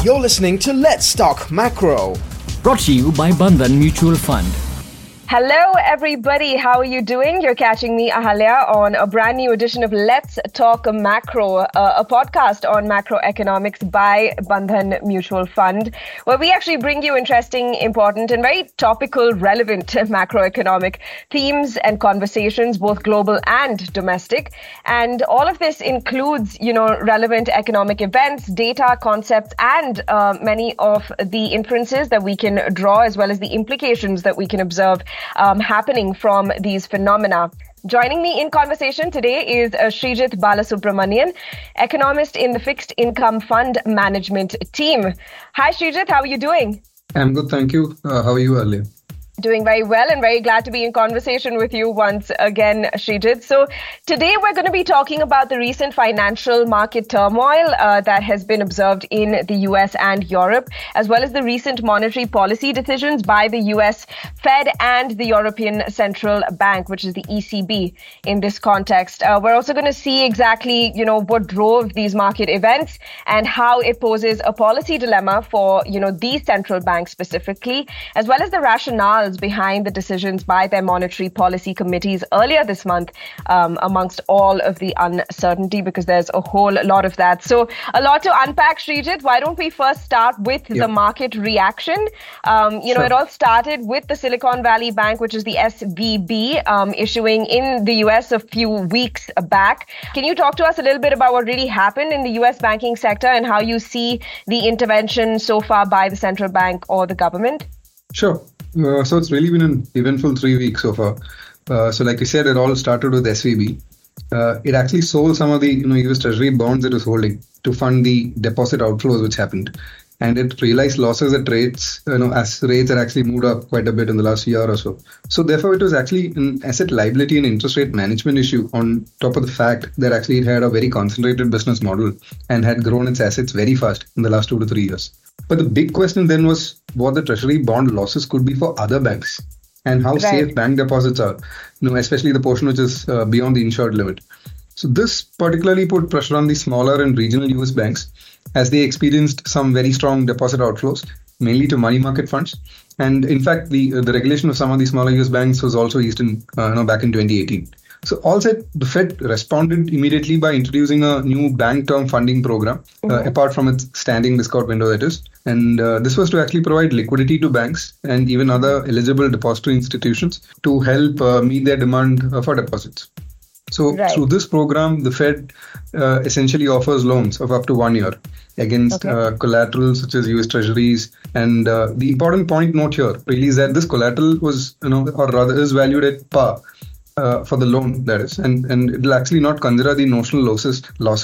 You're listening to Let's Talk Macro. Brought to you by Bandhan Mutual Fund. Hello, everybody. How are you doing? You're catching me, Ahalya, on a brand new edition of Let's Talk Macro, a podcast on macroeconomics by Bandhan Mutual Fund, where we actually bring you interesting, important, and very topical, relevant macroeconomic themes and conversations, both global and domestic. And all of this includes, relevant economic events, data, concepts, and many of the inferences that we can draw, as well as the implications that we can observe happening from these phenomena. Joining me in conversation today is Srijit Balasubramanian, economist in the Fixed Income Fund Management team. Hi, Srijit. How are you doing? I'm good, thank you. How are you, Alia? Doing very well and very glad to be in conversation with you once again, Srijit. So today we're going to be talking about the recent financial market turmoil that has been observed in the US and Europe, as well as the recent monetary policy decisions by the US Fed and the European Central Bank, which is the ECB in this context. We're also going to see exactly, what drove these market events and how it poses a policy dilemma for, these central banks specifically, as well as the rationale behind the decisions by their monetary policy committees earlier this month, amongst all of the uncertainty, because there's a whole lot of that. So a lot to unpack, Srijit. Why don't we first start with the market reaction? Sure. It all started with the Silicon Valley Bank, which is the SVB, issuing in the US a few weeks back. Can you talk to us a little bit about what really happened in the US banking sector and how you see the intervention so far by the central bank or the government? Sure. So it's really been an eventful 3 weeks so far. So like you said, it all started with SVB. It actually sold some of the US Treasury bonds it was holding to fund the deposit outflows which happened. And it realized losses at rates, as rates had actually moved up quite a bit in the last year or so. So therefore, it was actually an asset liability and interest rate management issue on top of the fact that actually it had a very concentrated business model and had grown its assets very fast in the last 2 to 3 years. But the big question then was what the treasury bond losses could be for other banks and how safe bank deposits are, especially the portion which is beyond the insured limit. So this particularly put pressure on the smaller and regional US banks as they experienced some very strong deposit outflows, mainly to money market funds. And in fact, the regulation of some of the smaller US banks was also eased in, back in 2018. So all said, the Fed responded immediately by introducing a new bank term funding program, apart from its standing discount window, that is. And this was to actually provide liquidity to banks and even other eligible depository institutions to help meet their demand for deposits. So through this program, the Fed essentially offers loans of up to 1 year against collateral such as US Treasuries. And the important point note here really is that this collateral was, or rather is valued at par. For the loan, that is, and it will actually not consider the notional losses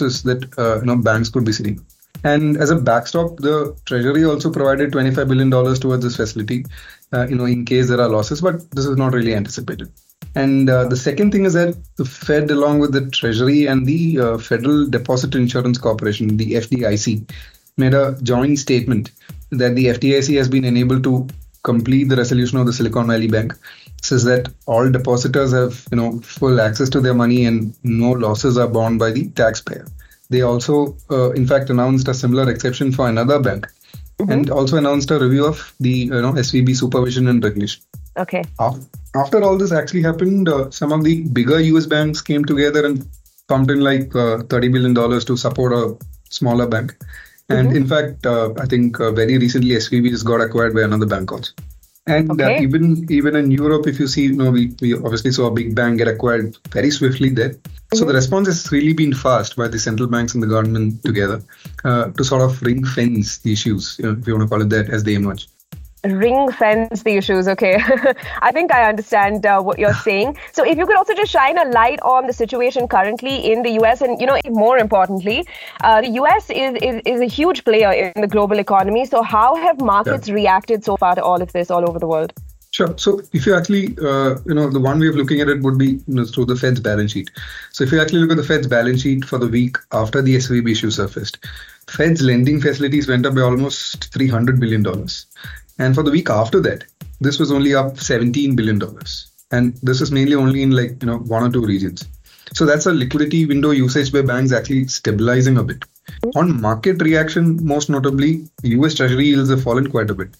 that banks could be sitting. And as a backstop, the Treasury also provided $25 billion towards this facility, in case there are losses, but this is not really anticipated. And the second thing is that the Fed, along with the Treasury and the Federal Deposit Insurance Corporation, the FDIC, made a joint statement that the FDIC has been enabled to complete the resolution of the Silicon Valley Bank. Says that all depositors have, full access to their money and no losses are borne by the taxpayer. They also, in fact, announced a similar exception for another bank and also announced a review of the, SVB supervision and regulation. Okay. After all this actually happened, some of the bigger US banks came together and pumped in like $30 billion to support a smaller bank. And in fact, I think very recently SVB has got acquired by another bank also. And even in Europe, if you see, we obviously saw a big bank get acquired very swiftly there. So the response has really been fast by the central banks and the government together to sort of ring fence the issues, if you want to call it that, as they emerge. Ring fence the issues. Okay. I think I understand what you're saying. So if you could also just shine a light on the situation currently in the US and, more importantly, the US is a huge player in the global economy. So how have markets reacted so far to all of this all over the world? Sure. So if you actually, the one way of looking at it would be through the Fed's balance sheet. So if you actually look at the Fed's balance sheet for the week after the SVB issue surfaced, Fed's lending facilities went up by almost $300 billion. And for the week after that, this was only up $17 billion. And this is mainly only in one or two regions. So that's a liquidity window usage by banks actually stabilizing a bit. On market reaction, most notably, US Treasury yields have fallen quite a bit.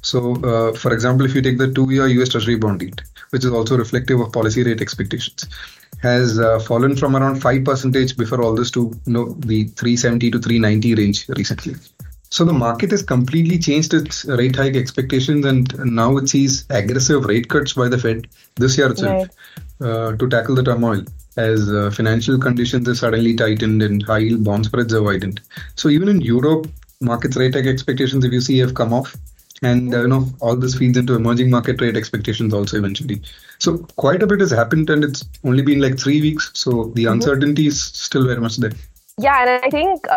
So, for example, if you take the 2-year US Treasury bond yield, which is also reflective of policy rate expectations, has fallen from around 5% before all this to the 370 to 390 range recently. So the market has completely changed its rate hike expectations, and now it sees aggressive rate cuts by the Fed this year itself to tackle the turmoil, as financial conditions have suddenly tightened and high yield bond spreads have widened. So even in Europe, markets rate hike expectations, if you see, have come off. And all this feeds into emerging market rate expectations also eventually. So quite a bit has happened, and it's only been like 3 weeks. So the uncertainty is still very much there. Yeah, and I think,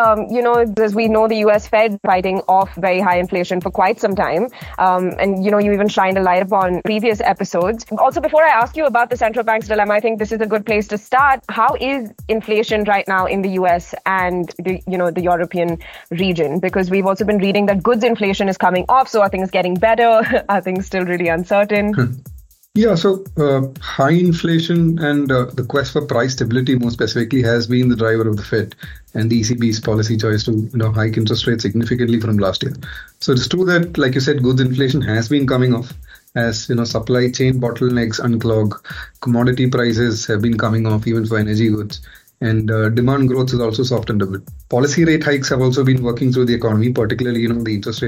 as we know, the US Fed fighting off very high inflation for quite some time. And, you even shined a light upon previous episodes. Also, before I ask you about the central bank's dilemma, I think this is a good place to start. How is inflation right now in the US and the European region? Because we've also been reading that goods inflation is coming off. So are things getting better? Are things still really uncertain? Yeah, so high inflation and the quest for price stability more specifically has been the driver of the Fed and the ECB's policy choice to hike interest rates significantly from last year. So it's true that, like you said, goods inflation has been coming off as supply chain bottlenecks unclog, commodity prices have been coming off even for energy goods, and demand growth has also softened a bit. Policy rate hikes have also been working through the economy, particularly the interest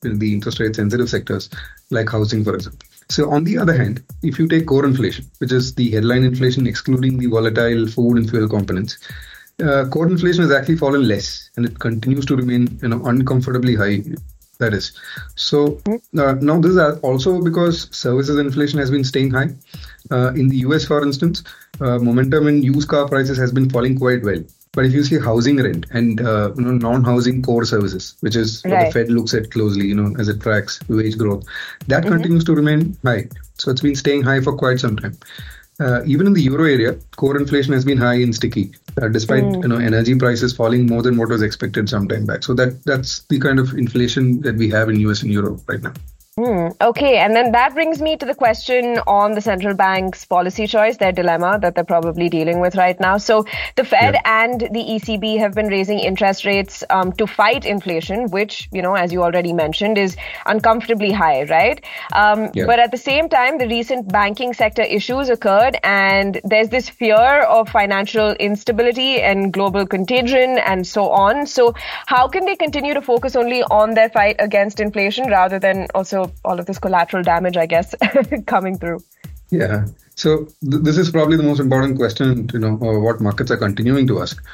rate sensitive sectors like housing, for example. So on the other hand, if you take core inflation, which is the headline inflation excluding the volatile food and fuel components, core inflation has actually fallen less, and it continues to remain uncomfortably high. That is. So now this is also because services inflation has been staying high. In the US, for instance, momentum in used car prices has been falling quite well. But if you see housing rent and non-housing core services, which is what the Fed looks at closely, as it tracks wage growth, that continues to remain high. So it's been staying high for quite some time. Even in the euro area, core inflation has been high and sticky, despite energy prices falling more than what was expected some time back. So that's the kind of inflation that we have in US and Europe right now. Okay, and then that brings me to the question on the central bank's policy choice, their dilemma that they're probably dealing with right now. So the Fed and the ECB have been raising interest rates to fight inflation, which, as you already mentioned, is uncomfortably high, right? But at the same time, the recent banking sector issues occurred, and there's this fear of financial instability and global contagion and so on. So how can they continue to focus only on their fight against inflation rather than also all of this collateral damage, I guess, coming through? Yeah. So this is probably the most important question, what markets are continuing to ask.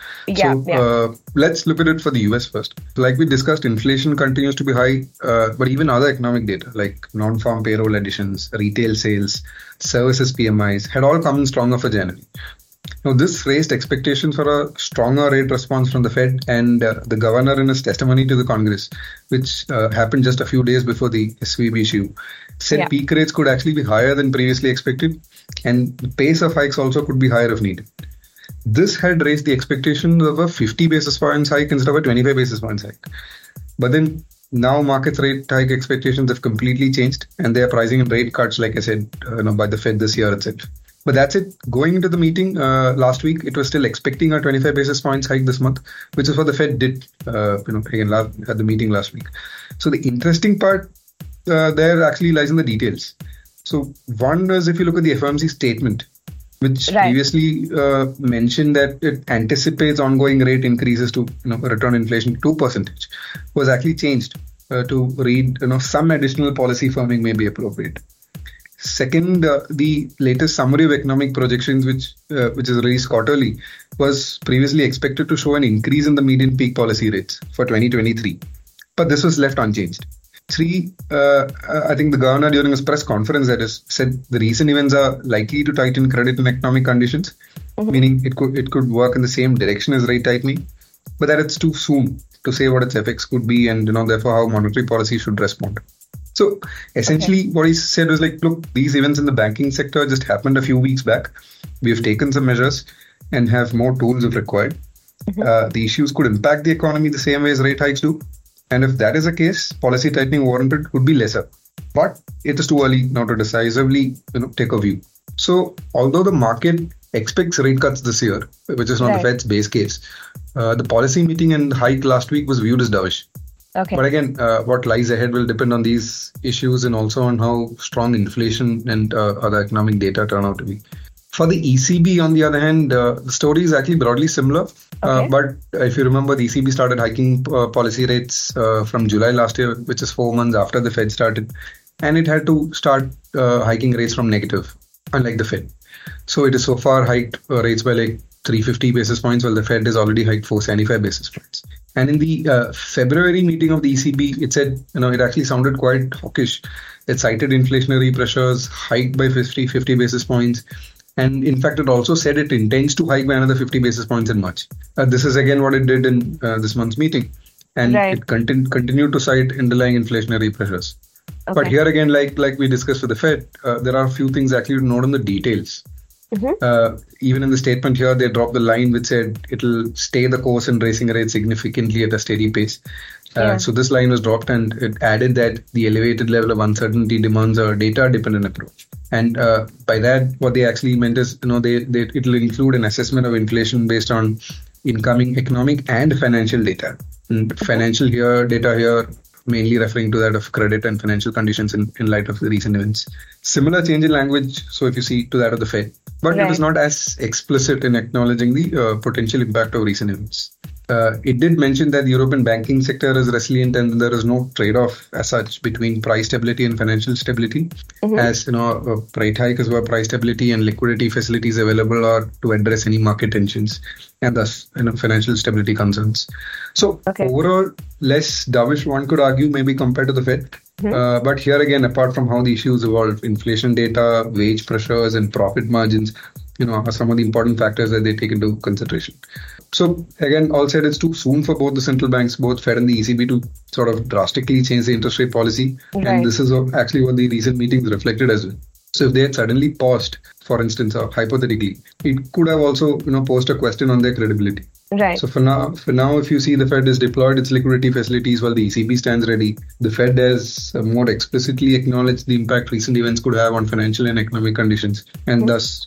Let's look at it for the US first. Like we discussed, inflation continues to be high, but even other economic data like non-farm payroll additions, retail sales, services PMIs had all come in stronger for January. Now, this raised expectations for a stronger rate response from the Fed, and the governor in his testimony to the Congress, which happened just a few days before the SVB issue, said peak rates could actually be higher than previously expected, and the pace of hikes also could be higher if needed. This had raised the expectations of a 50 basis points hike instead of a 25 basis points hike. But then now market rate hike expectations have completely changed, and they are pricing in rate cuts, like I said, by the Fed this year itself. But that's it. Going into the meeting last week, it was still expecting a 25 basis points hike this month, which is what the Fed did, again at the meeting last week. So the interesting part there actually lies in the details. So one is, if you look at the FOMC statement, which previously mentioned that it anticipates ongoing rate increases to return inflation to 2%, was actually changed to read some additional policy firming may be appropriate. Second, the latest summary of economic projections, which is released quarterly, was previously expected to show an increase in the median peak policy rates for 2023. But this was left unchanged. Three, I think the governor during his press conference said the recent events are likely to tighten credit and economic conditions, meaning it could work in the same direction as rate tightening, but that it's too soon to say what its effects could be and therefore how monetary policy should respond. So essentially what he said was like, look, these events in the banking sector just happened a few weeks back. We have taken some measures and have more tools if required. The issues could impact the economy the same way as rate hikes do. And if that is the case, policy tightening warranted would be lesser. But it is too early now to decisively take a view. So although the market expects rate cuts this year, which is not the Fed's base case, the policy meeting and hike last week was viewed as dovish. Okay. But again, what lies ahead will depend on these issues and also on how strong inflation and other economic data turn out to be. For the ECB, on the other hand, the story is actually broadly similar. Okay. But if you remember, the ECB started hiking policy rates from July last year, which is 4 months after the Fed started. And it had to start hiking rates from negative, unlike the Fed. So it has so far hiked rates by like 350 basis points, while the Fed has already hiked 475 basis points. And in the February meeting of the ECB, it said, it actually sounded quite hawkish. It cited inflationary pressures, hiked by 50 basis points. And in fact, it also said it intends to hike by another 50 basis points in March. This is again what it did in this month's meeting. And it continued to cite underlying inflationary pressures. Okay. But here again, like we discussed with the Fed, there are a few things actually to note on the details. Mm-hmm. Even in the statement here, they dropped the line which said it'll stay the course in raising rates significantly at a steady pace. So this line was dropped, and it added that the elevated level of uncertainty demands a data-dependent approach. And by that, what they actually meant is, it'll include an assessment of inflation based on incoming economic and financial data. And financial data here, mainly referring to that of credit and financial conditions in light of the recent events. Similar change in language, so if you see, to that of the Fed. But it is not as explicit in acknowledging the potential impact of recent events. It did mention that the European banking sector is resilient and there is no trade-off as such between price stability and financial stability. Mm-hmm. As a rate hike is where price stability and liquidity facilities available are to address any market tensions and thus financial stability concerns. So overall, less dovish, one could argue, maybe compared to the Fed. Mm-hmm. But here again, apart from how the issues evolve, inflation data, wage pressures, and profit margins, are some of the important factors that they take into consideration. So again, all said, it's too soon for both the central banks, both Fed and the ECB, to sort of drastically change the interest rate policy. Right. And this is actually what the recent meetings reflected as well. So if they had suddenly paused, for instance, or hypothetically, it could have also, posed a question on their credibility. Right. So for now, if you see, the Fed has deployed its liquidity facilities while the ECB stands ready. The Fed has more explicitly acknowledged the impact recent events could have on financial and economic conditions, and thus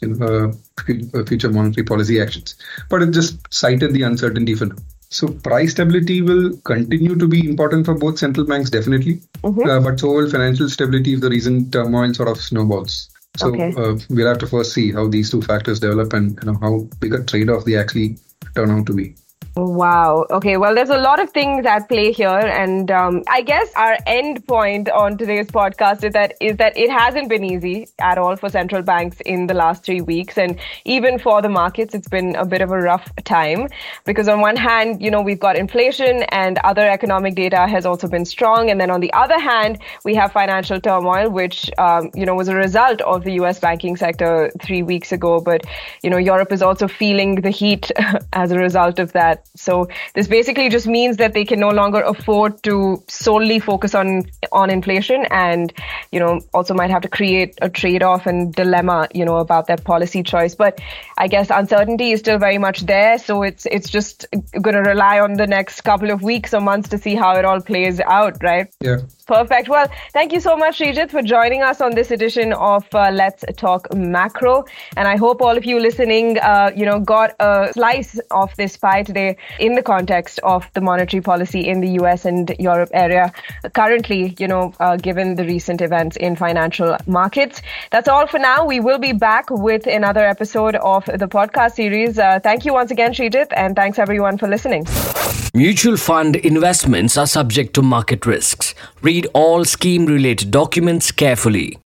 future monetary policy actions. But it just cited the uncertainty for now. So price stability will continue to be important for both central banks, definitely. Mm-hmm. But so will financial stability if the recent turmoil sort of snowballs. So we'll have to first see how these two factors develop and how big a trade-off they actually turn out to be. Wow. Okay. Well, there's a lot of things at play here. And I guess our end point on today's podcast is that it hasn't been easy at all for central banks in the last 3 weeks. And even for the markets, it's been a bit of a rough time because on one hand, we've got inflation and other economic data has also been strong. And then on the other hand, we have financial turmoil, which, was a result of the US banking sector 3 weeks ago. But, Europe is also feeling the heat as a result of that. So this basically just means that they can no longer afford to solely focus on inflation and, also might have to create a trade-off and dilemma, about their policy choice. But I guess uncertainty is still very much there. So it's just going to rely on the next couple of weeks or months to see how it all plays out, right? Yeah. Perfect. Well, thank you so much, Srijit, for joining us on this edition of Let's Talk Macro. And I hope all of you listening, got a slice of this pie today in the context of the monetary policy in the US and Europe area currently, given the recent events in financial markets. That's all for now. We will be back with another episode of the podcast series. Thank you once again, Srijit, and thanks everyone for listening. Mutual fund investments are subject to market risks. Read all scheme-related documents carefully.